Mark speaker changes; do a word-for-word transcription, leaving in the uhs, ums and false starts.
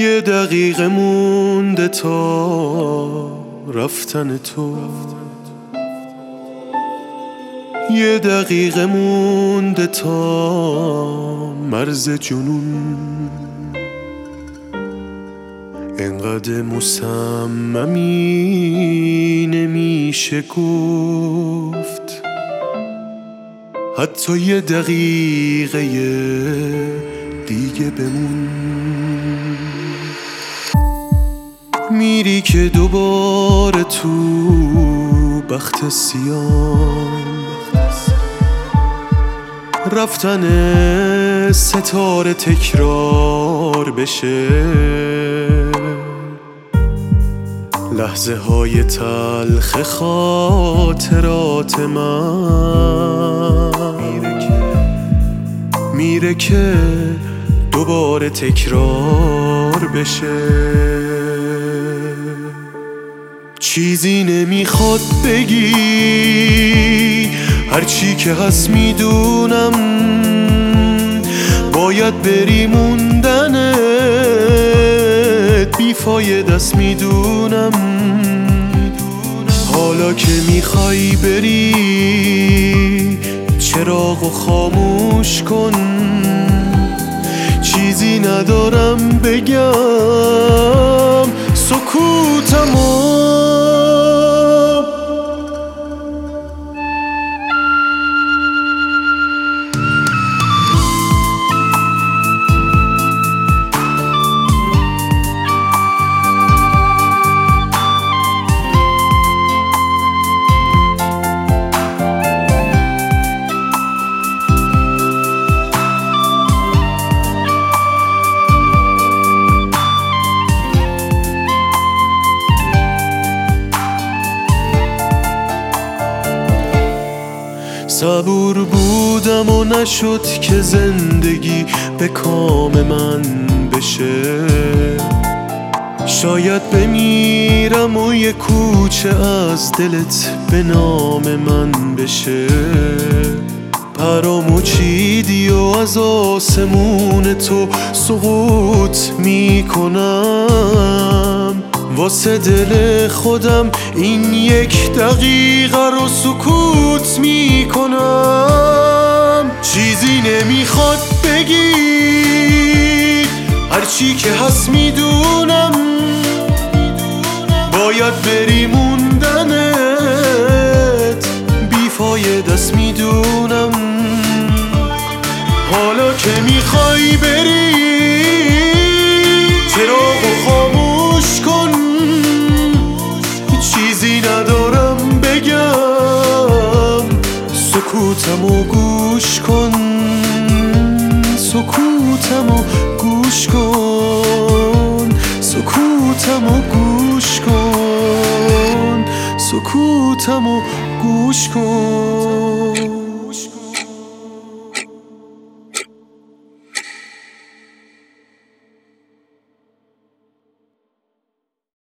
Speaker 1: یه دقیقه مونده تا رفتن تو، یه دقیقه مونده تا مرز جنون. انقدر مصممی نمیشه گفت حتی یه دقیقه دیگه بمون. میری که دوباره تو بخت سیاه رفتن ستاره تکرار بشه، لحظه های تلخ خاطرات من میره که دوباره تکرار بشه. چیزی نمیخواد بگی، هرچی که هست میدونم باید بری، موندنت بیفایده است میدونم. حالا که میخوای بری چراغو خاموش کن، چیزی ندارم بگم سکوتمو. صبور بودم و نشد که زندگی به کام من بشه، شاید بمیرم و یه کوچه از دلت به نام من بشه. پرامو چیدی و از آسمون تو سقوط میکنم، واسه دل خودم این یک دقیقه رو سکوت میکنم. چیزی نمیخواد بگی، هرچی که هست میدونم باید بری، موندنت بیفایده است میدونم. حالا که میخوای بری چراغو خاموش کن، چیزی ندارم بگم سکوتمو گوش کن، سکوتمو گوش کن، سکوتمو گوش کن، سکوتمو گوش کن.